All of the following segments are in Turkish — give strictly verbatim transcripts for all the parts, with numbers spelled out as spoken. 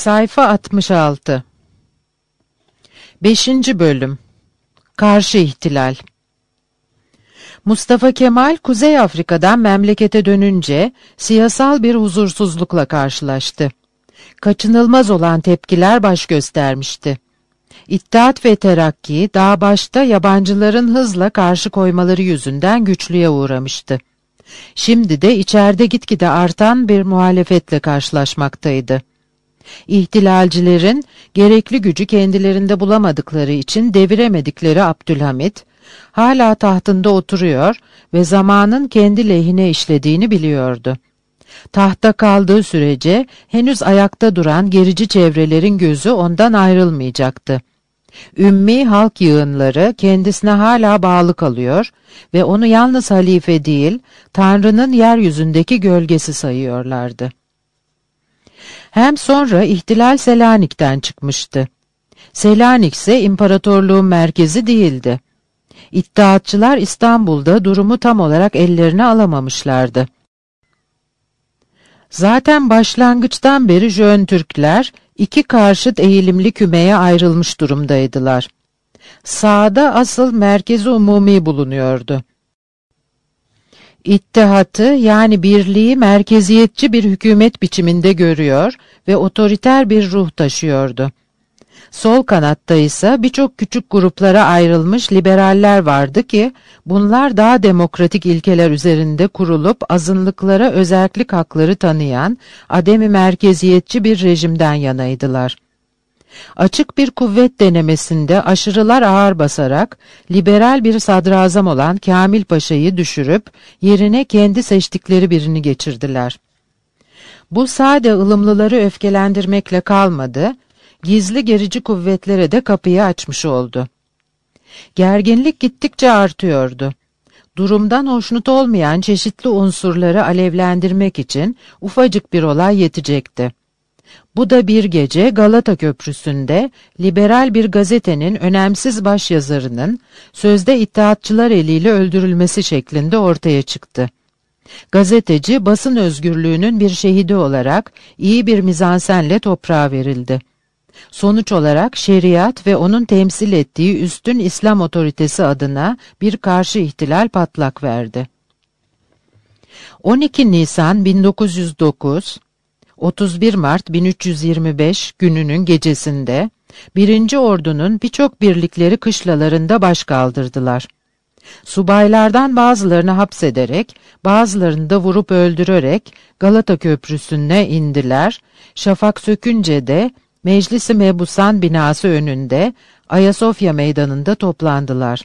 Sayfa altmış altı. beşinci Bölüm. Karşı İhtilal. Mustafa Kemal, Kuzey Afrika'dan memlekete dönünce siyasal bir huzursuzlukla karşılaştı. Kaçınılmaz olan tepkiler baş göstermişti. İttihat ve Terakki, daha başta yabancıların hızla karşı koymaları yüzünden güçlüğe uğramıştı. Şimdi de içeride gitgide artan bir muhalefetle karşılaşmaktaydı. İhtilalcilerin gerekli gücü kendilerinde bulamadıkları için deviremedikleri Abdülhamit, hala tahtında oturuyor ve zamanın kendi lehine işlediğini biliyordu. Tahta kaldığı sürece henüz ayakta duran gerici çevrelerin gözü ondan ayrılmayacaktı. Ümmi halk yığınları kendisine hala bağlı kalıyor ve onu yalnız halife değil, Tanrı'nın yeryüzündeki gölgesi sayıyorlardı. Hem sonra ihtilal Selanik'ten çıkmıştı. Selanik ise imparatorluğun merkezi değildi. İttihatçılar İstanbul'da durumu tam olarak ellerine alamamışlardı. Zaten başlangıçtan beri Jön Türkler iki karşıt eğilimli kümeye ayrılmış durumdaydılar. Sağda asıl merkezi umumi bulunuyordu. İttihatı yani birliği merkeziyetçi bir hükümet biçiminde görüyor ve otoriter bir ruh taşıyordu. Sol kanatta ise birçok küçük gruplara ayrılmış liberaller vardı ki bunlar daha demokratik ilkeler üzerinde kurulup azınlıklara özerklik hakları tanıyan ademi merkeziyetçi bir rejimden yanaydılar. Açık bir kuvvet denemesinde aşırılar ağır basarak liberal bir sadrazam olan Kamil Paşa'yı düşürüp yerine kendi seçtikleri birini geçirdiler. Bu sade ılımlıları öfkelendirmekle kalmadı, gizli gerici kuvvetlere de kapıyı açmış oldu. Gerginlik gittikçe artıyordu. Durumdan hoşnut olmayan çeşitli unsurları alevlendirmek için ufacık bir olay yetecekti. Bu da bir gece Galata Köprüsü'nde liberal bir gazetenin önemsiz başyazarının sözde İttihatçılar eliyle öldürülmesi şeklinde ortaya çıktı. Gazeteci basın özgürlüğünün bir şehidi olarak iyi bir mizansenle toprağa verildi. Sonuç olarak şeriat ve onun temsil ettiği üstün İslam otoritesi adına bir karşı ihtilal patlak verdi. on iki Nisan bin dokuz yüz dokuz, otuz bir Mart bin üç yüz yirmi beş gününün gecesinde birinci Ordu'nun birçok birlikleri kışlalarında baş kaldırdılar. Subaylardan bazılarını hapsederek, bazılarını da vurup öldürerek Galata Köprüsü'ne indiler, şafak sökünce de Meclis-i Mebusan binası önünde Ayasofya meydanında toplandılar.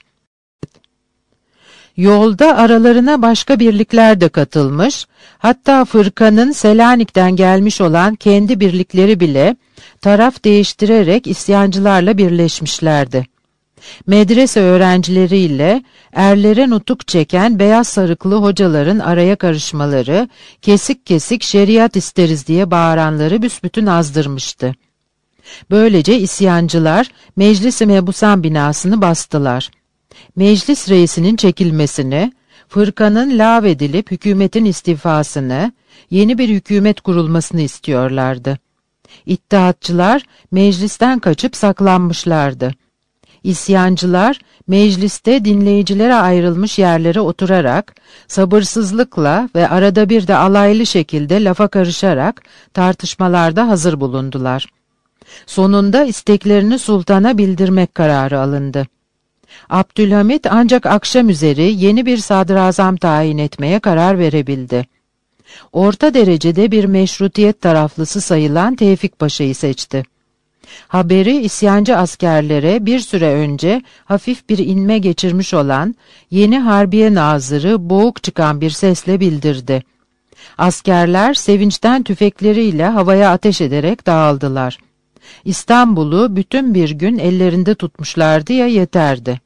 Yolda aralarına başka birlikler de katılmış, hatta fırkanın Selanik'ten gelmiş olan kendi birlikleri bile taraf değiştirerek isyancılarla birleşmişlerdi. Medrese öğrencileriyle erlere nutuk çeken beyaz sarıklı hocaların araya karışmaları, kesik kesik şeriat isteriz diye bağıranları büsbütün azdırmıştı. Böylece isyancılar Meclis-i Mebusan binasını bastılar. Meclis reisinin çekilmesini, fırkanın lağvedilip hükümetin istifasını, yeni bir hükümet kurulmasını istiyorlardı. İttihatçılar meclisten kaçıp saklanmışlardı. İsyancılar mecliste dinleyicilere ayrılmış yerlere oturarak, sabırsızlıkla ve arada bir de alaylı şekilde lafa karışarak tartışmalarda hazır bulundular. Sonunda isteklerini sultana bildirmek kararı alındı. Abdülhamit ancak akşam üzeri yeni bir sadrazam tayin etmeye karar verebildi. Orta derecede bir meşrutiyet taraflısı sayılan Tevfik Paşa'yı seçti. Haberi isyancı askerlere bir süre önce hafif bir inme geçirmiş olan yeni Harbiye Nazırı boğuk çıkan bir sesle bildirdi. Askerler sevinçten tüfekleriyle havaya ateş ederek dağıldılar. İstanbul'u bütün bir gün ellerinde tutmuşlardı ya yeterdi.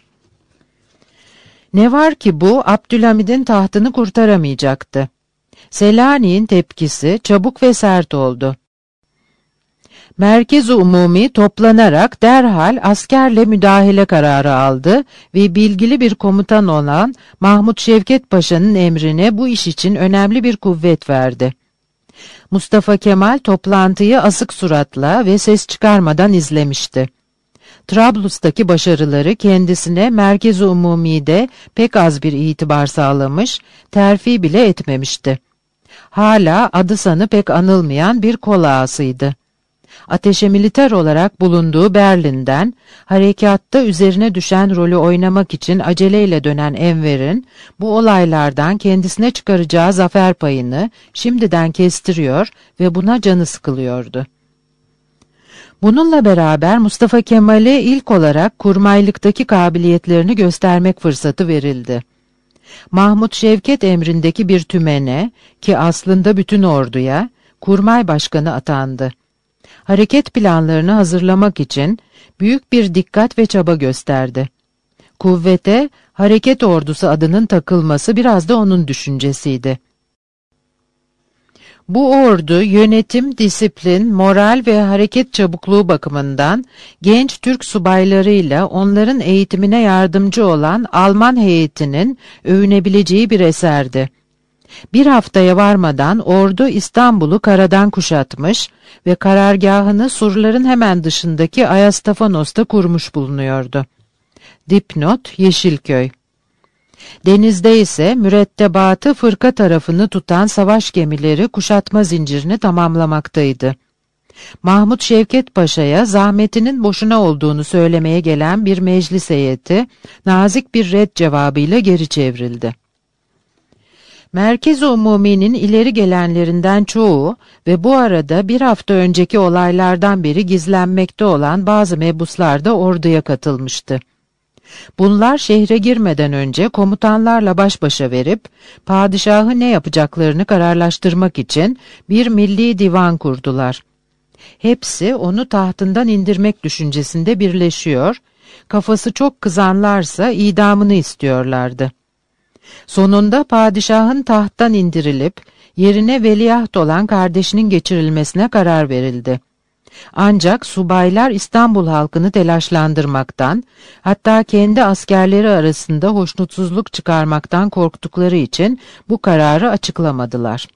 Ne var ki bu Abdülhamid'in tahtını kurtaramayacaktı. Selanik'in tepkisi çabuk ve sert oldu. Merkez-i Umumi toplanarak derhal askerle müdahale kararı aldı ve bilgili bir komutan olan Mahmud Şevket Paşa'nın emrine bu iş için önemli bir kuvvet verdi. Mustafa Kemal toplantıyı asık suratla ve ses çıkarmadan izlemişti. Trablus'taki başarıları kendisine Merkez-i Umumi'de pek az bir itibar sağlamış, terfi bile etmemişti. Hala adı sanı pek anılmayan bir kol ağasıydı. Ateşe militer olarak bulunduğu Berlin'den, harekatta üzerine düşen rolü oynamak için aceleyle dönen Enver'in, bu olaylardan kendisine çıkaracağı zafer payını şimdiden kestiriyor ve buna canı sıkılıyordu. Bununla beraber Mustafa Kemal'e ilk olarak kurmaylıktaki kabiliyetlerini göstermek fırsatı verildi. Mahmut Şevket emrindeki bir tümene, ki aslında bütün orduya, kurmay başkanı atandı. Hareket planlarını hazırlamak için büyük bir dikkat ve çaba gösterdi. Kuvvete, hareket ordusu adının takılması biraz da onun düşüncesiydi. Bu ordu yönetim, disiplin, moral ve hareket çabukluğu bakımından genç Türk subaylarıyla onların eğitimine yardımcı olan Alman heyetinin övünebileceği bir eserdi. Bir haftaya varmadan ordu İstanbul'u karadan kuşatmış ve karargahını surların hemen dışındaki Ayastafanos'ta kurmuş bulunuyordu. Dipnot Yeşilköy. Denizde ise mürettebatı fırka tarafını tutan savaş gemileri kuşatma zincirini tamamlamaktaydı. Mahmut Şevket Paşa'ya zahmetinin boşuna olduğunu söylemeye gelen bir meclis heyeti nazik bir red cevabıyla geri çevrildi. Merkez-i Umumi'nin ileri gelenlerinden çoğu ve bu arada bir hafta önceki olaylardan beri gizlenmekte olan bazı mebuslar da orduya katılmıştı. Bunlar şehre girmeden önce komutanlarla baş başa verip, padişahı ne yapacaklarını kararlaştırmak için bir milli divan kurdular. Hepsi onu tahtından indirmek düşüncesinde birleşiyor, kafası çok kızanlarsa idamını istiyorlardı. Sonunda padişahın tahttan indirilip, yerine veliaht olan kardeşinin geçirilmesine karar verildi. Ancak subaylar İstanbul halkını telaşlandırmaktan, hatta kendi askerleri arasında hoşnutsuzluk çıkarmaktan korktukları için bu kararı açıklamadılar.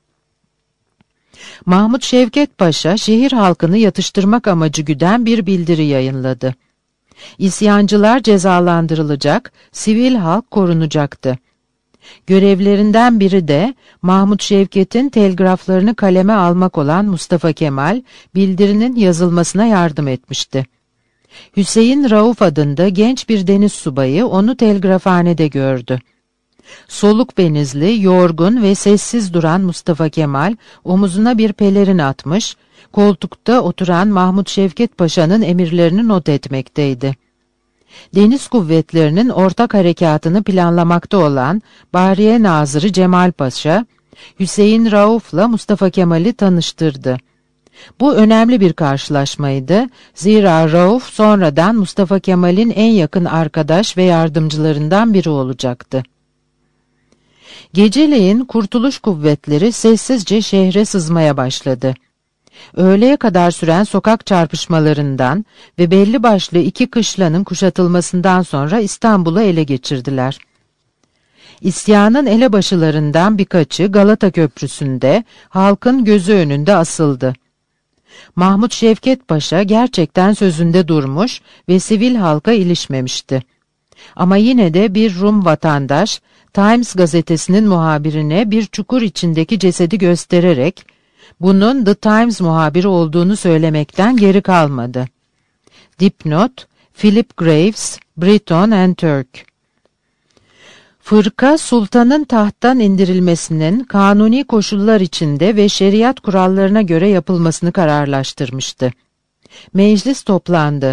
Mahmut Şevket Paşa, şehir halkını yatıştırmak amacı güden bir bildiri yayınladı. İsyancılar cezalandırılacak, sivil halk korunacaktı. Görevlerinden biri de Mahmut Şevket'in telgraflarını kaleme almak olan Mustafa Kemal, bildirinin yazılmasına yardım etmişti. Hüseyin Rauf adında genç bir deniz subayı onu telgrafhanede gördü. Soluk benizli, yorgun ve sessiz duran Mustafa Kemal, omuzuna bir pelerin atmış, koltukta oturan Mahmut Şevket Paşa'nın emirlerini not etmekteydi. Deniz kuvvetlerinin ortak harekatını planlamakta olan Bahriye Nazırı Cemal Paşa, Hüseyin Rauf'la Mustafa Kemal'i tanıştırdı. Bu önemli bir karşılaşmaydı, zira Rauf sonradan Mustafa Kemal'in en yakın arkadaş ve yardımcılarından biri olacaktı. Geceleyin Kurtuluş kuvvetleri sessizce şehre sızmaya başladı. Öğleye kadar süren sokak çarpışmalarından ve belli başlı iki kışlanın kuşatılmasından sonra İstanbul'u ele geçirdiler. İsyanın elebaşılarından birkaçı Galata Köprüsü'nde halkın gözü önünde asıldı. Mahmut Şevket Paşa gerçekten sözünde durmuş ve sivil halka ilişmemişti. Ama yine de bir Rum vatandaş, Times gazetesinin muhabirine bir çukur içindeki cesedi göstererek, bunun The Times muhabiri olduğunu söylemekten geri kalmadı. Dipnot, Philip Graves, Briton and Turk. Fırka, sultanın tahttan indirilmesinin kanuni koşullar içinde ve şeriat kurallarına göre yapılmasını kararlaştırmıştı. Meclis toplandı.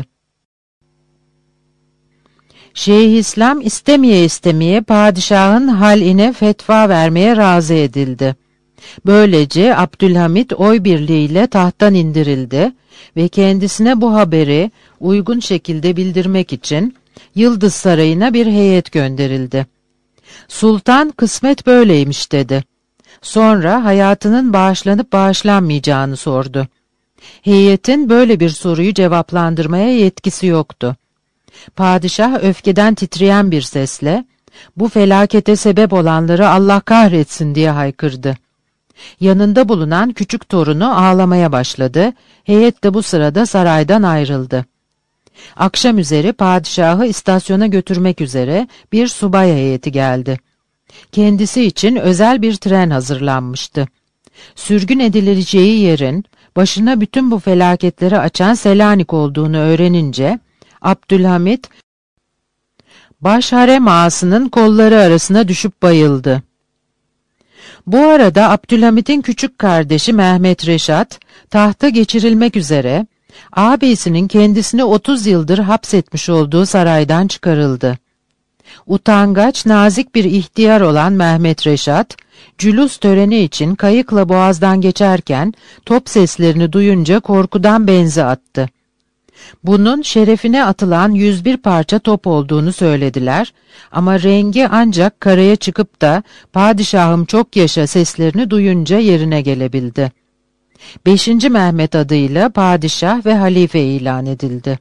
Şeyhülislam istemeye istemeye padişahın haline fetva vermeye razı edildi. Böylece Abdülhamit oy birliğiyle tahttan indirildi ve kendisine bu haberi uygun şekilde bildirmek için Yıldız Sarayı'na bir heyet gönderildi. Sultan kısmet böyleymiş dedi. Sonra hayatının bağışlanıp bağışlanmayacağını sordu. Heyetin böyle bir soruyu cevaplandırmaya yetkisi yoktu. Padişah öfkeden titreyen bir sesle, bu felakete sebep olanları Allah kahretsin diye haykırdı. Yanında bulunan küçük torunu ağlamaya başladı. Heyet de bu sırada saraydan ayrıldı. Akşam üzeri padişahı istasyona götürmek üzere bir subay heyeti geldi. Kendisi için özel bir tren hazırlanmıştı. Sürgün edileceği yerin başına bütün bu felaketleri açan Selanik olduğunu öğrenince Abdülhamit başharem ağasının kolları arasına düşüp bayıldı. Bu arada Abdülhamit'in küçük kardeşi Mehmet Reşat tahta geçirilmek üzere ağabeyisinin kendisini otuz yıldır hapsetmiş olduğu saraydan çıkarıldı. Utangaç, nazik bir ihtiyar olan Mehmet Reşat, cülus töreni için kayıkla boğazdan geçerken top seslerini duyunca korkudan benzi attı. Bunun şerefine atılan yüz bir parça top olduğunu söylediler ama rengi ancak karaya çıkıp da "Padişahım çok yaşa" seslerini duyunca yerine gelebildi. Beşinci Mehmet adıyla padişah ve halife ilan edildi.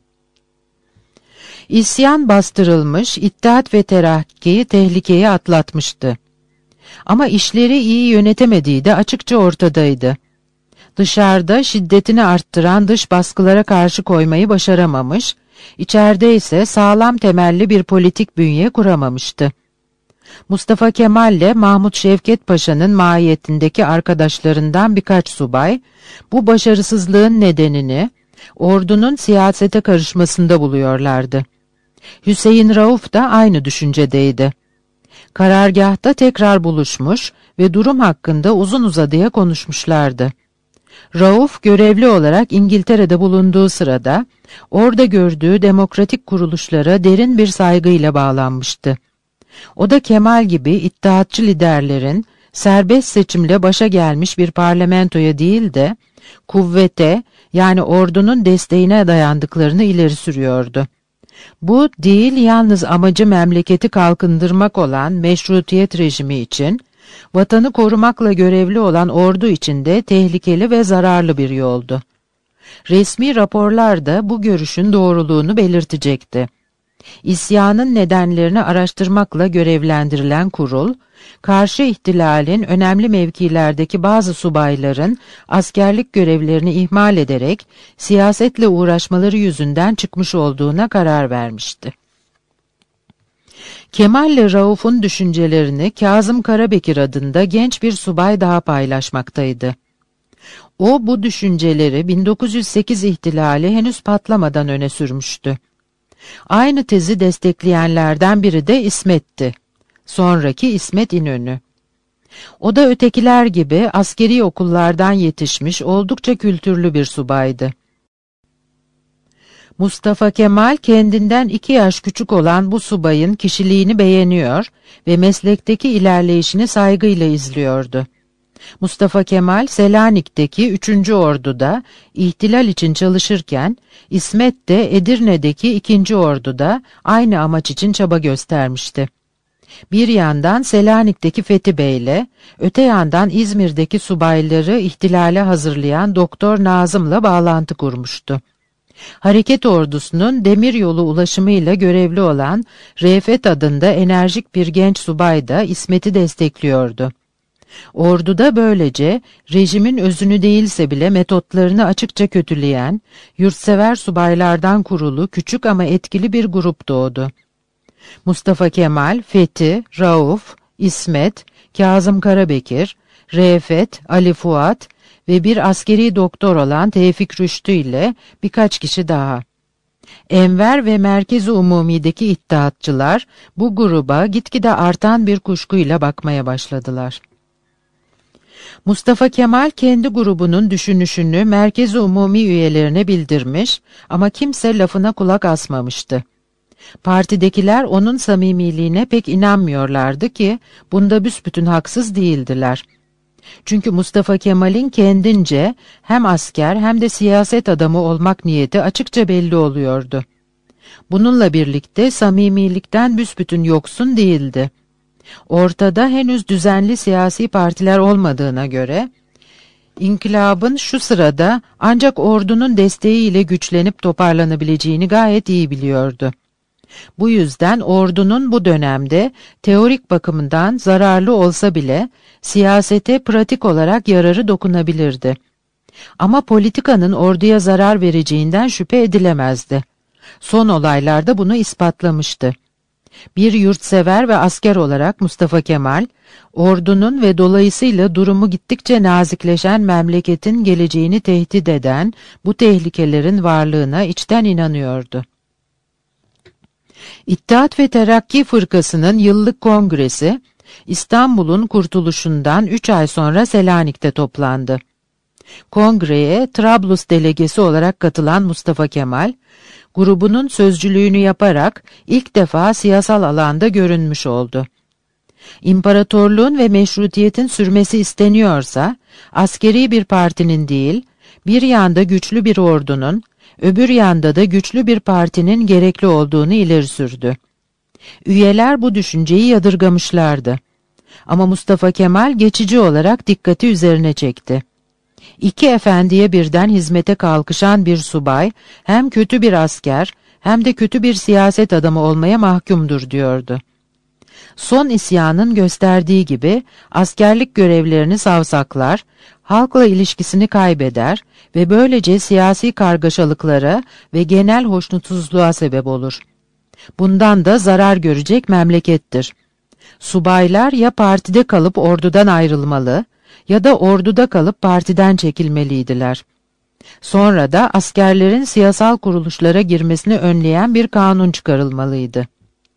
İsyan bastırılmış, İttihat ve Terakki tehlikeyi atlatmıştı. Ama işleri iyi yönetemediği de açıkça ortadaydı. Dışarıda şiddetini arttıran dış baskılara karşı koymayı başaramamış, içeride ise sağlam temelli bir politik bünye kuramamıştı. Mustafa Kemal ile Mahmut Şevket Paşa'nın mahiyetindeki arkadaşlarından birkaç subay, bu başarısızlığın nedenini ordunun siyasete karışmasında buluyorlardı. Hüseyin Rauf da aynı düşüncedeydi. Karargâhta tekrar buluşmuş ve durum hakkında uzun uzadıya konuşmuşlardı. Rauf görevli olarak İngiltere'de bulunduğu sırada orada gördüğü demokratik kuruluşlara derin bir saygıyla bağlanmıştı. O da Kemal gibi iddiatçı liderlerin serbest seçimle başa gelmiş bir parlamentoya değil de kuvvete, yani ordunun desteğine dayandıklarını ileri sürüyordu. Bu değil yalnız amacı memleketi kalkındırmak olan meşrutiyet rejimi için, vatanı korumakla görevli olan ordu için de tehlikeli ve zararlı bir yoldu. Resmi raporlar da bu görüşün doğruluğunu belirtecekti. İsyanın nedenlerini araştırmakla görevlendirilen kurul, karşı ihtilalin önemli mevkilerdeki bazı subayların askerlik görevlerini ihmal ederek siyasetle uğraşmaları yüzünden çıkmış olduğuna karar vermişti. Kemal ile Rauf'un düşüncelerini Kazım Karabekir adında genç bir subay daha paylaşmaktaydı. O bu düşünceleri bin dokuz yüz sekiz ihtilali henüz patlamadan öne sürmüştü. Aynı tezi destekleyenlerden biri de İsmet'ti. Sonraki İsmet İnönü. O da ötekiler gibi askeri okullardan yetişmiş oldukça kültürlü bir subaydı. Mustafa Kemal kendinden iki yaş küçük olan bu subayın kişiliğini beğeniyor ve meslekteki ilerleyişini saygıyla izliyordu. Mustafa Kemal Selanik'teki üçüncü Ordu'da ihtilal için çalışırken, İsmet de Edirne'deki ikinci Ordu'da aynı amaç için çaba göstermişti. Bir yandan Selanik'teki Fethi Bey'le, öte yandan İzmir'deki subayları ihtilale hazırlayan Doktor Nazım'la bağlantı kurmuştu. Hareket ordusunun demiryolu ulaşımıyla görevli olan Refet adında enerjik bir genç subay da İsmet'i destekliyordu. Orduda böylece rejimin özünü değilse bile metotlarını açıkça kötüleyen, yurtsever subaylardan kurulu küçük ama etkili bir grup doğdu. Mustafa Kemal, Fethi, Rauf, İsmet, Kazım Karabekir, Refet, Ali Fuat ve bir askeri doktor olan Tevfik Rüştü ile birkaç kişi daha. Enver ve Merkez-i Umumi'deki iddiatçılar bu gruba gitgide artan bir kuşkuyla bakmaya başladılar. Mustafa Kemal kendi grubunun düşünüşünü Merkez-i Umumi üyelerine bildirmiş ama kimse lafına kulak asmamıştı. Partidekiler onun samimiliğine pek inanmıyorlardı ki bunda büsbütün haksız değildiler. Çünkü Mustafa Kemal'in kendince hem asker hem de siyaset adamı olmak niyeti açıkça belli oluyordu. Bununla birlikte samimilikten büsbütün yoksun değildi. Ortada henüz düzenli siyasi partiler olmadığına göre, İnkılabın şu sırada ancak ordunun desteğiyle güçlenip toparlanabileceğini gayet iyi biliyordu. Bu yüzden ordunun bu dönemde teorik bakımdan zararlı olsa bile siyasete pratik olarak yararı dokunabilirdi. Ama politikanın orduya zarar vereceğinden şüphe edilemezdi. Son olaylarda bunu ispatlamıştı. Bir yurtsever ve asker olarak Mustafa Kemal, ordunun ve dolayısıyla durumu gittikçe nazikleşen memleketin geleceğini tehdit eden bu tehlikelerin varlığına içten inanıyordu. İttihat ve Terakki Fırkası'nın yıllık kongresi, İstanbul'un kurtuluşundan üç ay sonra Selanik'te toplandı. Kongreye Trablus delegesi olarak katılan Mustafa Kemal, grubunun sözcülüğünü yaparak ilk defa siyasal alanda görünmüş oldu. İmparatorluğun ve meşrutiyetin sürmesi isteniyorsa, askeri bir partinin değil, bir yanda güçlü bir ordunun, öbür yanda da güçlü bir partinin gerekli olduğunu ileri sürdü. Üyeler bu düşünceyi yadırgamışlardı. Ama Mustafa Kemal geçici olarak dikkati üzerine çekti. İki efendiye birden hizmete kalkışan bir subay, hem kötü bir asker hem de kötü bir siyaset adamı olmaya mahkumdur diyordu. Son isyanın gösterdiği gibi askerlik görevlerini savsaklar, halkla ilişkisini kaybeder ve böylece siyasi kargaşalıklara ve genel hoşnutsuzluğa sebep olur. Bundan da zarar görecek memlekettir. Subaylar ya partide kalıp ordudan ayrılmalı ya da orduda kalıp partiden çekilmeliydiler. Sonra da askerlerin siyasal kuruluşlara girmesini önleyen bir kanun çıkarılmalıydı.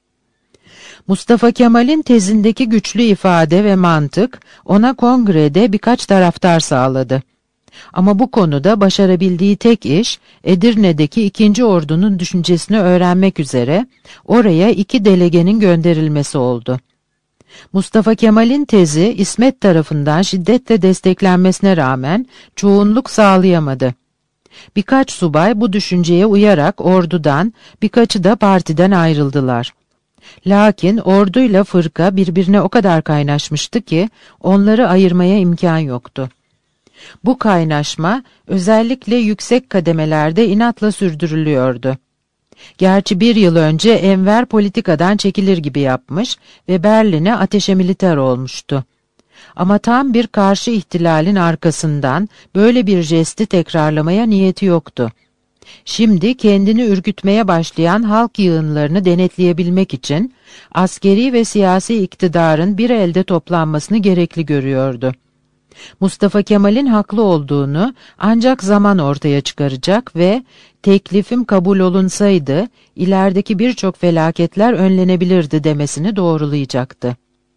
Mustafa Kemal'in tezindeki güçlü ifade ve mantık ona kongrede birkaç taraftar sağladı. Ama bu konuda başarabildiği tek iş, Edirne'deki ikinci ordunun düşüncesini öğrenmek üzere oraya iki delegenin gönderilmesi oldu. Mustafa Kemal'in tezi İsmet tarafından şiddetle desteklenmesine rağmen çoğunluk sağlayamadı. Birkaç subay bu düşünceye uyarak ordudan, birkaçı da partiden ayrıldılar. Lakin orduyla fırka birbirine o kadar kaynaşmıştı ki onları ayırmaya imkan yoktu. Bu kaynaşma özellikle yüksek kademelerde inatla sürdürülüyordu. Gerçi bir yıl önce Enver politikadan çekilir gibi yapmış ve Berlin'e ateşe militer olmuştu. Ama tam bir karşı ihtilalin arkasından böyle bir jesti tekrarlamaya niyeti yoktu. Şimdi kendini ürkütmeye başlayan halk yığınlarını denetleyebilmek için askeri ve siyasi iktidarın bir elde toplanmasını gerekli görüyordu. Mustafa Kemal'in haklı olduğunu ancak zaman ortaya çıkaracak ve teklifim kabul olunsaydı ilerideki birçok felaketler önlenebilirdi demesini doğrulayacaktı.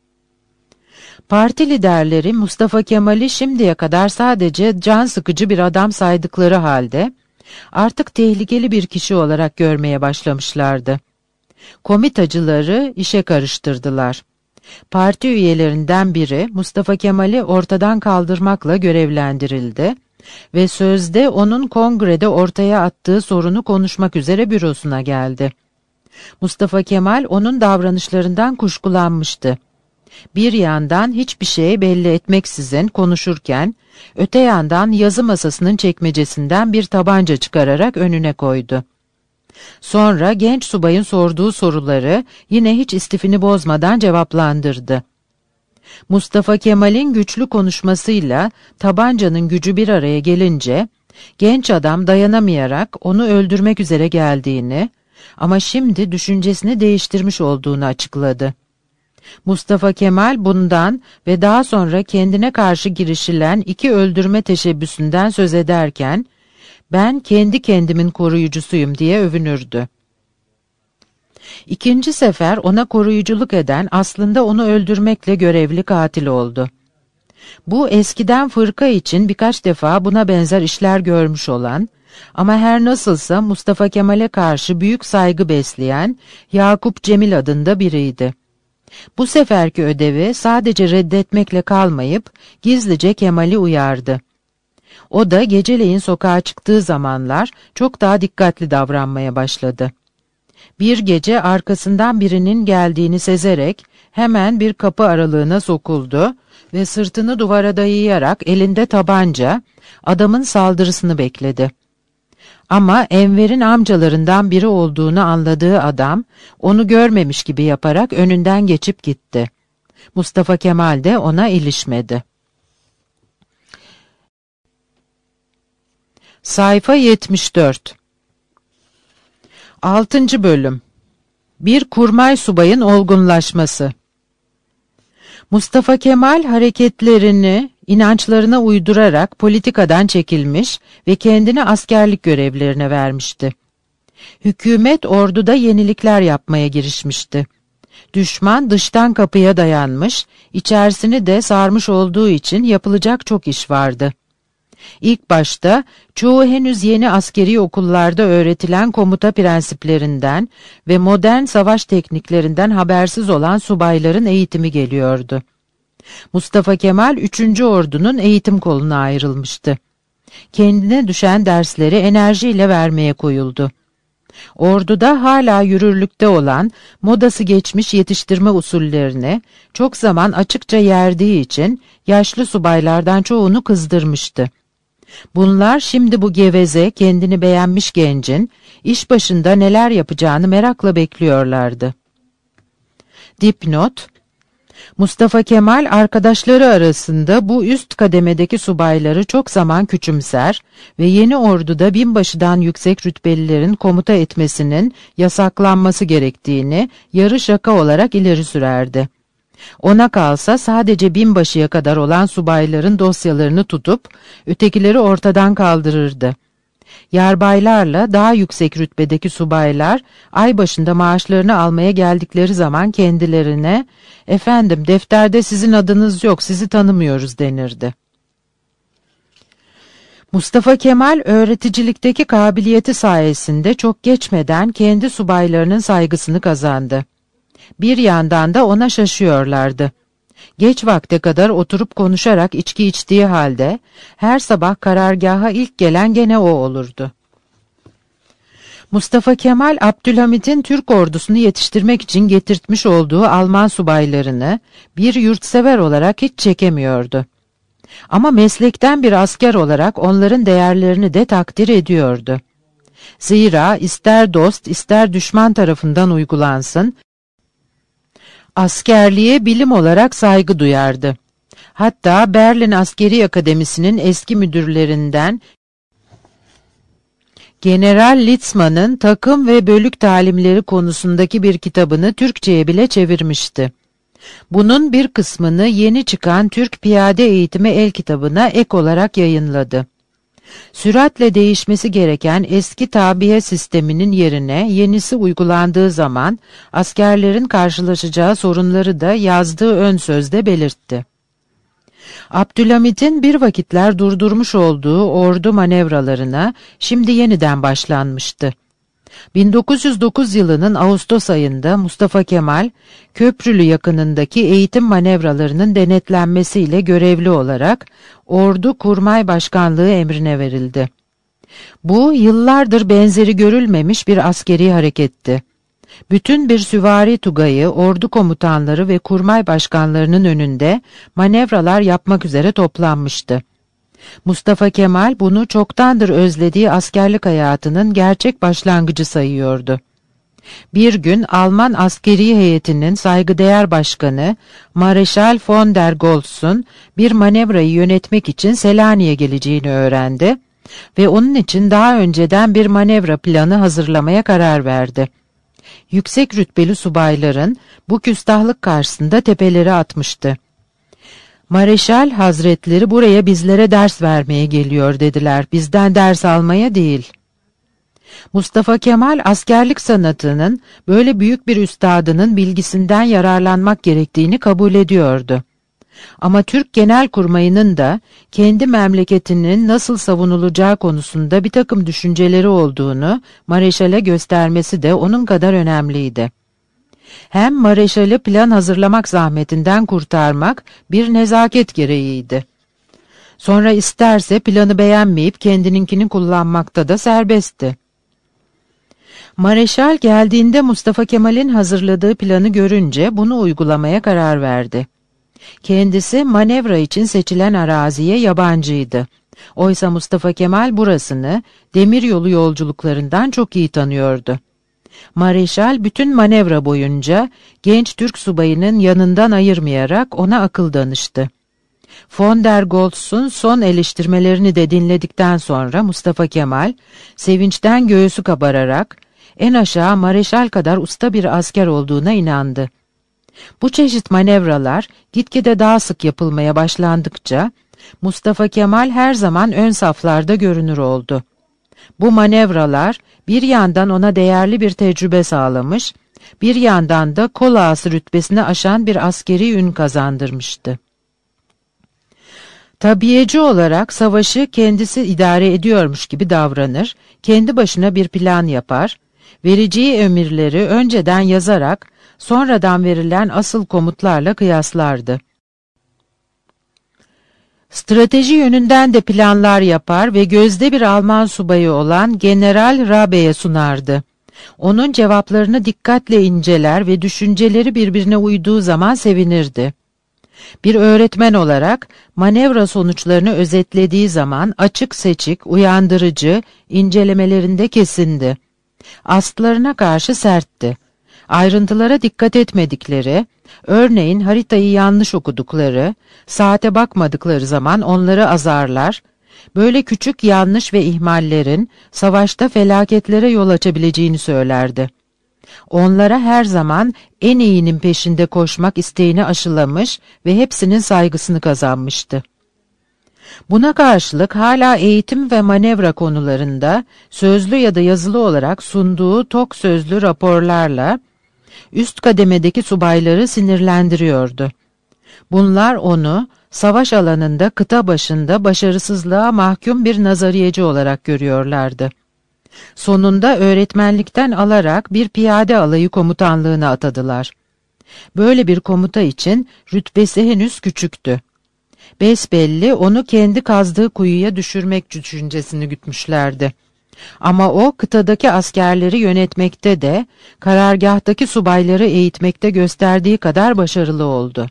Parti liderleri Mustafa Kemal'i şimdiye kadar sadece can sıkıcı bir adam saydıkları halde artık tehlikeli bir kişi olarak görmeye başlamışlardı. Komitacıları işe karıştırdılar. Parti üyelerinden biri Mustafa Kemal'i ortadan kaldırmakla görevlendirildi ve sözde onun kongrede ortaya attığı sorunu konuşmak üzere bürosuna geldi. Mustafa Kemal onun davranışlarından kuşkulanmıştı. Bir yandan hiçbir şey belli etmeksizin konuşurken, öte yandan yazı masasının çekmecesinden bir tabanca çıkararak önüne koydu. Sonra genç subayın sorduğu soruları yine hiç istifini bozmadan cevaplandırdı. Mustafa Kemal'in güçlü konuşmasıyla tabancanın gücü bir araya gelince, genç adam dayanamayarak onu öldürmek üzere geldiğini ama şimdi düşüncesini değiştirmiş olduğunu açıkladı. Mustafa Kemal bundan ve daha sonra kendine karşı girişilen iki öldürme teşebbüsünden söz ederken, ben kendi kendimin koruyucusuyum diye övünürdü. İkinci sefer ona koruyuculuk eden aslında onu öldürmekle görevli katil oldu. Bu eskiden fırka için birkaç defa buna benzer işler görmüş olan ama her nasılsa Mustafa Kemal'e karşı büyük saygı besleyen Yakup Cemil adında biriydi. Bu seferki ödevi sadece reddetmekle kalmayıp gizlice Kemal'i uyardı. O da geceleyin sokağa çıktığı zamanlar çok daha dikkatli davranmaya başladı. Bir gece arkasından birinin geldiğini sezerek hemen bir kapı aralığına sokuldu ve sırtını duvara dayayarak elinde tabanca adamın saldırısını bekledi. Ama Enver'in amcalarından biri olduğunu anladığı adam, onu görmemiş gibi yaparak önünden geçip gitti. Mustafa Kemal de ona ilişmedi. Sayfa yetmiş dört. altıncı bölüm. Bir kurmay subayın olgunlaşması. Mustafa Kemal hareketlerini, inançlarına uydurarak politikadan çekilmiş ve kendini askerlik görevlerine vermişti. Hükümet orduda yenilikler yapmaya girişmişti. Düşman dıştan kapıya dayanmış, içerisini de sarmış olduğu için yapılacak çok iş vardı. İlk başta çoğu henüz yeni askeri okullarda öğretilen komuta prensiplerinden ve modern savaş tekniklerinden habersiz olan subayların eğitimi geliyordu. Mustafa Kemal üçüncü Ordu'nun eğitim koluna ayrılmıştı. Kendine düşen dersleri enerjiyle vermeye koyuldu. Orduda hala yürürlükte olan modası geçmiş yetiştirme usullerini çok zaman açıkça yerdiği için yaşlı subaylardan çoğunu kızdırmıştı. Bunlar şimdi bu geveze, kendini beğenmiş gencin iş başında neler yapacağını merakla bekliyorlardı. Dipnot: Mustafa Kemal arkadaşları arasında bu üst kademedeki subayları çok zaman küçümser ve yeni orduda binbaşıdan yüksek rütbelilerin komuta etmesinin yasaklanması gerektiğini yarı şaka olarak ileri sürerdi. Ona kalsa sadece binbaşıya kadar olan subayların dosyalarını tutup ötekileri ortadan kaldırırdı. Yarbaylarla daha yüksek rütbedeki subaylar ay başında maaşlarını almaya geldikleri zaman kendilerine "Efendim, defterde sizin adınız yok, sizi tanımıyoruz" denirdi. Mustafa Kemal öğreticilikteki kabiliyeti sayesinde çok geçmeden kendi subaylarının saygısını kazandı. Bir yandan da ona şaşıyorlardı. Geç vakte kadar oturup konuşarak içki içtiği halde her sabah karargaha ilk gelen gene o olurdu. Mustafa Kemal, Abdülhamit'in Türk ordusunu yetiştirmek için getirtmiş olduğu Alman subaylarını bir yurtsever olarak hiç çekemiyordu. Ama meslekten bir asker olarak onların değerlerini de takdir ediyordu. Zira ister dost ister düşman tarafından uygulansın, askerliğe bilim olarak saygı duyardı. Hatta Berlin Askeri Akademisi'nin eski müdürlerinden General Litzmann'ın takım ve bölük talimleri konusundaki bir kitabını Türkçe'ye bile çevirmişti. Bunun bir kısmını yeni çıkan Türk Piyade Eğitimi El kitabına ek olarak yayınladı. Süratle değişmesi gereken eski tabiye sisteminin yerine yenisi uygulandığı zaman askerlerin karşılaşacağı sorunları da yazdığı ön sözde belirtti. Abdülhamit'in bir vakitler durdurmuş olduğu ordu manevralarına şimdi yeniden başlanmıştı. bin dokuz yüz dokuz yılının Ağustos ayında Mustafa Kemal, Köprülü yakınındaki eğitim manevralarının denetlenmesiyle görevli olarak Ordu Kurmay Başkanlığı emrine verildi. Bu, yıllardır benzeri görülmemiş bir askeri hareketti. Bütün bir süvari tugayı, ordu komutanları ve kurmay başkanlarının önünde manevralar yapmak üzere toplanmıştı. Mustafa Kemal bunu çoktandır özlediği askerlik hayatının gerçek başlangıcı sayıyordu. Bir gün Alman askeri heyetinin saygıdeğer başkanı Mareşal von der Goltz'un bir manevrayı yönetmek için Selanik'e geleceğini öğrendi ve onun için daha önceden bir manevra planı hazırlamaya karar verdi. Yüksek rütbeli subayların bu küstahlık karşısında tepeleri atmıştı. Mareşal Hazretleri buraya bizlere ders vermeye geliyor dediler, bizden ders almaya değil. Mustafa Kemal askerlik sanatının böyle büyük bir üstadının bilgisinden yararlanmak gerektiğini kabul ediyordu. Ama Türk Genelkurmayı'nın da kendi memleketinin nasıl savunulacağı konusunda bir takım düşünceleri olduğunu Mareşal'e göstermesi de onun kadar önemliydi. Hem Mareşal'i plan hazırlamak zahmetinden kurtarmak bir nezaket gereğiydi. Sonra isterse planı beğenmeyip kendininkini kullanmakta da serbestti. Mareşal geldiğinde Mustafa Kemal'in hazırladığı planı görünce bunu uygulamaya karar verdi. Kendisi manevra için seçilen araziye yabancıydı. Oysa Mustafa Kemal burasını demiryolu yolculuklarından çok iyi tanıyordu. Mareşal bütün manevra boyunca genç Türk subayının yanından ayırmayarak ona akıl danıştı. Von der Goltz'un son eleştirmelerini de dinledikten sonra Mustafa Kemal sevinçten göğsü kabararak en aşağı Mareşal kadar usta bir asker olduğuna inandı. Bu çeşit manevralar gitgide daha sık yapılmaya başlandıkça Mustafa Kemal her zaman ön saflarda görünür oldu. Bu manevralar bir yandan ona değerli bir tecrübe sağlamış, bir yandan da kol ağası rütbesini aşan bir askeri ün kazandırmıştı. Tabiyeci olarak savaşı kendisi idare ediyormuş gibi davranır, kendi başına bir plan yapar, vereceği emirleri önceden yazarak sonradan verilen asıl komutlarla kıyaslardı. Strateji yönünden de planlar yapar ve gözde bir Alman subayı olan General Rabe'ye sunardı. Onun cevaplarını dikkatle inceler ve düşünceleri birbirine uyduğu zaman sevinirdi. Bir öğretmen olarak manevra sonuçlarını özetlediği zaman açık seçik, uyandırıcı, incelemelerinde kesindi. Aslılarına karşı sertti. Ayrıntılara dikkat etmedikleri, örneğin haritayı yanlış okudukları, saate bakmadıkları zaman onları azarlar, böyle küçük yanlış ve ihmallerin savaşta felaketlere yol açabileceğini söylerdi. Onlara her zaman en iyinin peşinde koşmak isteğini aşılamış ve hepsinin saygısını kazanmıştı. Buna karşılık hala eğitim ve manevra konularında sözlü ya da yazılı olarak sunduğu tok sözlü raporlarla üst kademedeki subayları sinirlendiriyordu. Bunlar onu savaş alanında kıta başında başarısızlığa mahkum bir nazariyeci olarak görüyorlardı. Sonunda öğretmenlikten alarak bir piyade alayı komutanlığına atadılar. Böyle bir komuta için rütbesi henüz küçüktü. Besbelli onu kendi kazdığı kuyuya düşürmek düşüncesini gütmüşlerdi. Ama o kıtadaki askerleri yönetmekte de, karargahtaki subayları eğitmekte gösterdiği kadar başarılı oldu.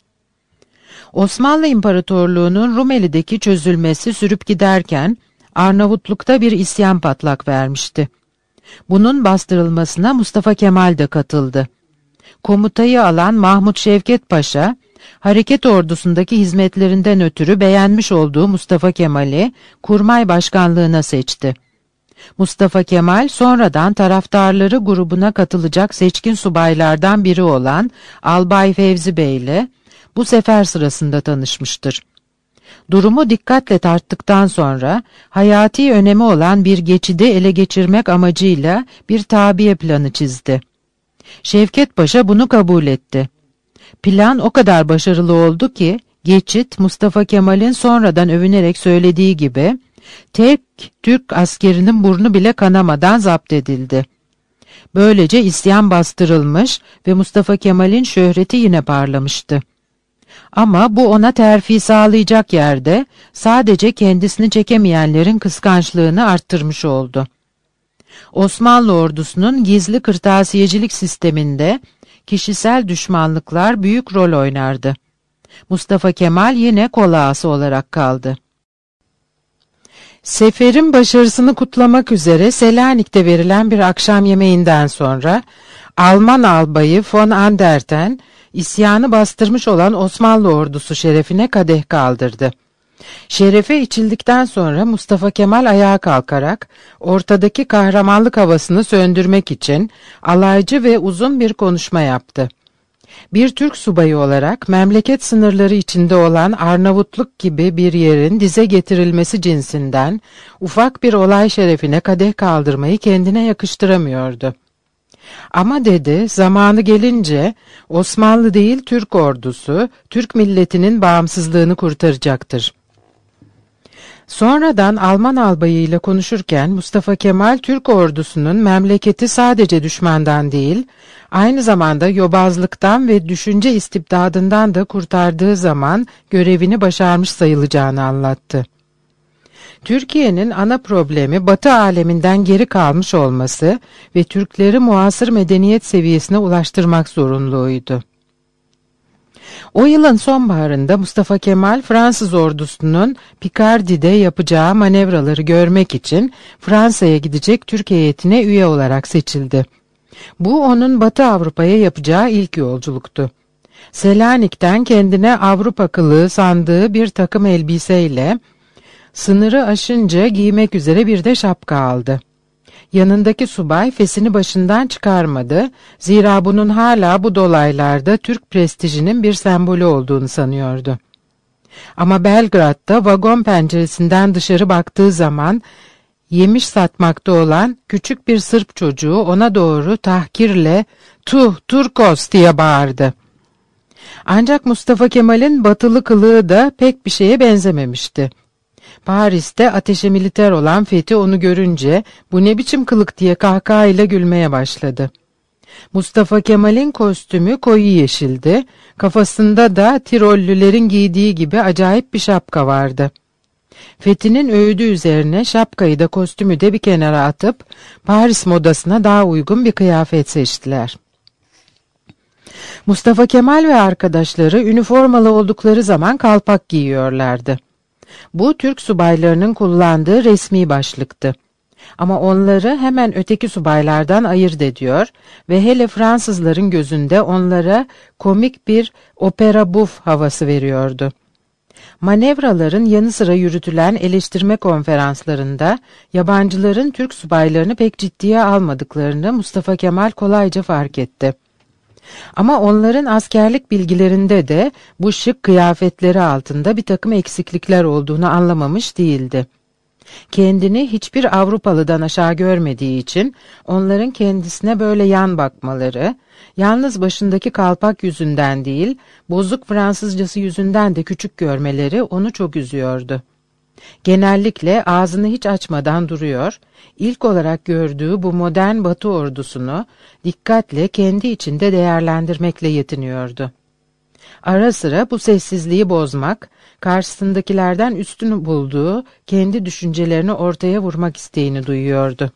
Osmanlı İmparatorluğu'nun Rumeli'deki çözülmesi sürüp giderken, Arnavutluk'ta bir isyan patlak vermişti. Bunun bastırılmasına Mustafa Kemal de katıldı. Komutayı alan Mahmut Şevket Paşa, hareket ordusundaki hizmetlerinden ötürü beğenmiş olduğu Mustafa Kemal'i kurmay başkanlığına seçti. Mustafa Kemal sonradan taraftarları grubuna katılacak seçkin subaylardan biri olan Albay Fevzi Bey ile bu sefer sırasında tanışmıştır. Durumu dikkatle tarttıktan sonra hayati önemi olan bir geçidi ele geçirmek amacıyla bir tabiye planı çizdi. Şevket Paşa bunu kabul etti. Plan o kadar başarılı oldu ki geçit Mustafa Kemal'in sonradan övünerek söylediği gibi tek Türk askerinin burnu bile kanamadan zapt edildi. Böylece isyan bastırılmış ve Mustafa Kemal'in şöhreti yine parlamıştı. Ama bu ona terfi sağlayacak yerde sadece kendisini çekemeyenlerin kıskançlığını arttırmış oldu. Osmanlı ordusunun gizli kırtasiyecilik sisteminde kişisel düşmanlıklar büyük rol oynardı. Mustafa Kemal yine kol ağası olarak kaldı. Seferin başarısını kutlamak üzere Selanik'te verilen bir akşam yemeğinden sonra Alman albayı von Anderten isyanı bastırmış olan Osmanlı ordusu şerefine kadeh kaldırdı. Şerefe içildikten sonra Mustafa Kemal ayağa kalkarak ortadaki kahramanlık havasını söndürmek için alaycı ve uzun bir konuşma yaptı. Bir Türk subayı olarak memleket sınırları içinde olan Arnavutluk gibi bir yerin dize getirilmesi cinsinden ufak bir olay şerefine kadeh kaldırmayı kendine yakıştıramıyordu. Ama dedi, zamanı gelince Osmanlı değil Türk ordusu, Türk milletinin bağımsızlığını kurtaracaktır. Sonradan Alman albayıyla konuşurken Mustafa Kemal Türk ordusunun memleketi sadece düşmandan değil, aynı zamanda yobazlıktan ve düşünce istibdadından da kurtardığı zaman görevini başarmış sayılacağını anlattı. Türkiye'nin ana problemi Batı aleminden geri kalmış olması ve Türkleri muasır medeniyet seviyesine ulaştırmak zorunluluğuydu. O yılın sonbaharında Mustafa Kemal Fransız ordusunun Picardy'de yapacağı manevraları görmek için Fransa'ya gidecek Türk heyetine üye olarak seçildi. Bu onun Batı Avrupa'ya yapacağı ilk yolculuktu. Selanik'ten kendine Avrupa kılığı sandığı bir takım elbiseyle sınırı aşınca giymek üzere bir de şapka aldı. Yanındaki subay fesini başından çıkarmadı, zira bunun hala bu dolaylarda Türk prestijinin bir sembolü olduğunu sanıyordu. Ama Belgrad'da vagon penceresinden dışarı baktığı zaman yemiş satmakta olan küçük bir Sırp çocuğu ona doğru tahkirle "Tuh, Turkos!" diye bağırdı. Ancak Mustafa Kemal'in batılı kılığı da pek bir şeye benzememişti. Paris'te ateşe militer olan Fethi onu görünce "Bu ne biçim kılık?" diye kahkahayla gülmeye başladı. Mustafa Kemal'in kostümü koyu yeşildi, kafasında da Tirollülerin giydiği gibi acayip bir şapka vardı. Fethi'nin öğüdü üzerine şapkayı da kostümü de bir kenara atıp Paris modasına daha uygun bir kıyafet seçtiler. Mustafa Kemal ve arkadaşları üniformalı oldukları zaman kalpak giyiyorlardı. Bu Türk subaylarının kullandığı resmi başlıktı. Ama onları hemen öteki subaylardan ayırt ediyor ve hele Fransızların gözünde onlara komik bir opera buff havası veriyordu. Manevraların yanı sıra yürütülen eleştirme konferanslarında yabancıların Türk subaylarını pek ciddiye almadıklarını Mustafa Kemal kolayca fark etti. Ama onların askerlik bilgilerinde de bu şık kıyafetleri altında bir takım eksiklikler olduğunu anlamamış değildi. Kendini hiçbir Avrupalıdan aşağı görmediği için onların kendisine böyle yan bakmaları, yalnız başındaki kalpak yüzünden değil, bozuk Fransızcası yüzünden de küçük görmeleri onu çok üzüyordu. Genellikle ağzını hiç açmadan duruyor, ilk olarak gördüğü bu modern Batı ordusunu dikkatle kendi içinde değerlendirmekle yetiniyordu. Ara sıra bu sessizliği bozmak, karşısındakilerden üstün bulduğu kendi düşüncelerini ortaya vurmak isteğini duyuyordu.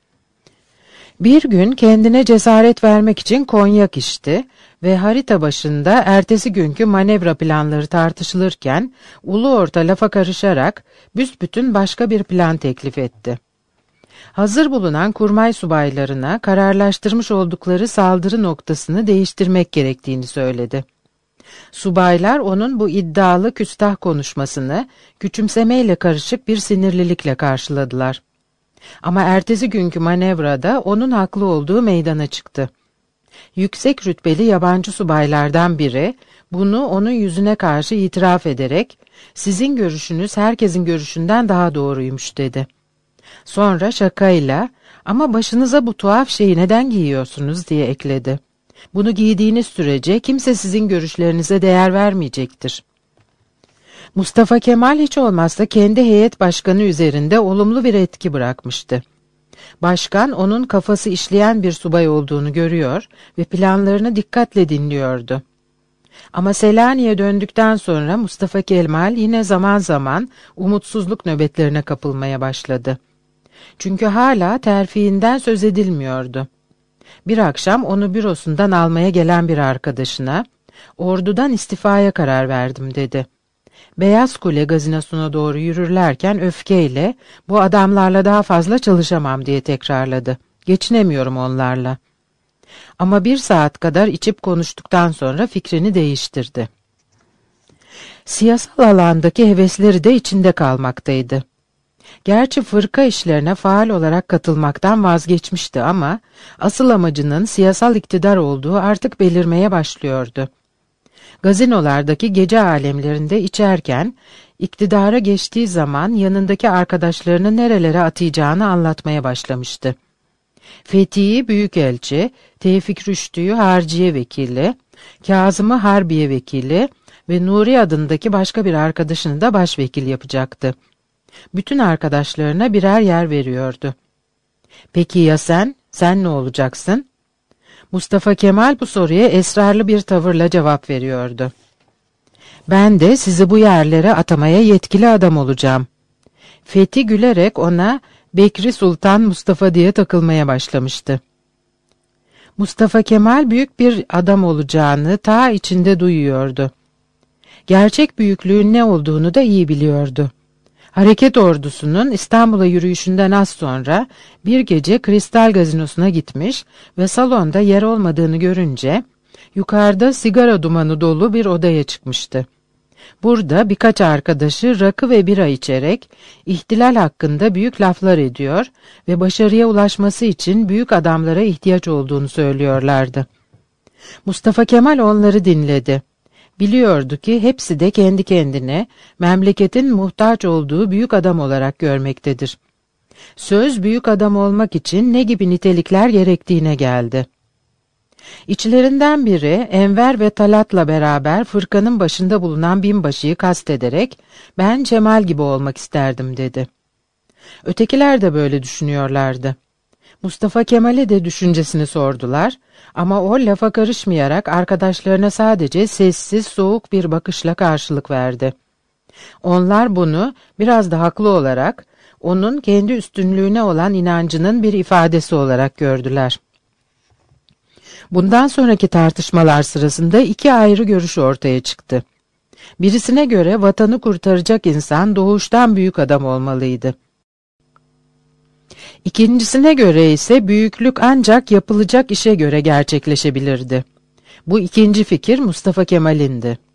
Bir gün kendine cesaret vermek için konyak içti ve harita başında ertesi günkü manevra planları tartışılırken ulu orta lafa karışarak büsbütün başka bir plan teklif etti. Hazır bulunan kurmay subaylarına kararlaştırmış oldukları saldırı noktasını değiştirmek gerektiğini söyledi. Subaylar onun bu iddialı küstah konuşmasını küçümsemeyle karışık bir sinirlilikle karşıladılar. Ama ertesi günkü manevrada onun haklı olduğu meydana çıktı. Yüksek rütbeli yabancı subaylardan biri bunu onun yüzüne karşı itiraf ederek "Sizin görüşünüz herkesin görüşünden daha doğruymuş" dedi. Sonra şakayla "Ama başınıza bu tuhaf şeyi neden giyiyorsunuz?" diye ekledi. "Bunu giydiğiniz sürece kimse sizin görüşlerinize değer vermeyecektir." Mustafa Kemal hiç olmazsa kendi heyet başkanı üzerinde olumlu bir etki bırakmıştı. Başkan onun kafası işleyen bir subay olduğunu görüyor ve planlarını dikkatle dinliyordu. Ama Selanik'e döndükten sonra Mustafa Kemal yine zaman zaman umutsuzluk nöbetlerine kapılmaya başladı. Çünkü hala terfiinden söz edilmiyordu. Bir akşam onu bürosundan almaya gelen bir arkadaşına, "Ordudan istifaya karar verdim" dedi. Beyaz Kule gazinosuna doğru yürürlerken öfkeyle "Bu adamlarla daha fazla çalışamam" diye tekrarladı. "Geçinemiyorum onlarla." Ama bir saat kadar içip konuştuktan sonra fikrini değiştirdi. Siyasal alandaki hevesleri de içinde kalmaktaydı. Gerçi fırka işlerine faal olarak katılmaktan vazgeçmişti ama asıl amacının siyasal iktidar olduğu artık belirmeye başlıyordu. Gazinolardaki gece alemlerinde içerken, iktidara geçtiği zaman yanındaki arkadaşlarını nerelere atayacağını anlatmaya başlamıştı. Fethi'yi büyükelçi, Tevfik Rüştü'yü harciye vekili, Kazım'ı harbiye vekili ve Nuri adındaki başka bir arkadaşını da başvekil yapacaktı. Bütün arkadaşlarına birer yer veriyordu. "Peki ya sen? Sen ne olacaksın?" Mustafa Kemal bu soruya esrarlı bir tavırla cevap veriyordu. "Ben de sizi bu yerlere atamaya yetkili adam olacağım." Fethi gülerek ona Bekri Sultan Mustafa diye takılmaya başlamıştı. Mustafa Kemal büyük bir adam olacağını ta içinde duyuyordu. Gerçek büyüklüğün ne olduğunu da iyi biliyordu. Hareket ordusunun İstanbul'a yürüyüşünden az sonra bir gece Kristal Gazinosu'na gitmiş ve salonda yer olmadığını görünce yukarıda sigara dumanı dolu bir odaya çıkmıştı. Burada birkaç arkadaşı rakı ve bira içerek ihtilal hakkında büyük laflar ediyor ve başarıya ulaşması için büyük adamlara ihtiyaç olduğunu söylüyorlardı. Mustafa Kemal onları dinledi. Biliyordu ki hepsi de kendi kendine memleketin muhtaç olduğu büyük adam olarak görmektedir. Söz büyük adam olmak için ne gibi nitelikler gerektiğine geldi. İçlerinden biri Enver ve Talat'la beraber fırkanın başında bulunan binbaşıyı kastederek ben Cemal gibi olmak isterdim dedi. Ötekiler de böyle düşünüyorlardı. Mustafa Kemal'e de düşüncesini sordular ama o lafa karışmayarak arkadaşlarına sadece sessiz, soğuk bir bakışla karşılık verdi. Onlar bunu biraz da haklı olarak onun kendi üstünlüğüne olan inancının bir ifadesi olarak gördüler. Bundan sonraki tartışmalar sırasında iki ayrı görüş ortaya çıktı. Birisine göre vatanı kurtaracak insan doğuştan büyük adam olmalıydı. İkincisine göre ise büyüklük ancak yapılacak işe göre gerçekleşebilirdi. Bu ikinci fikir Mustafa Kemal'indi.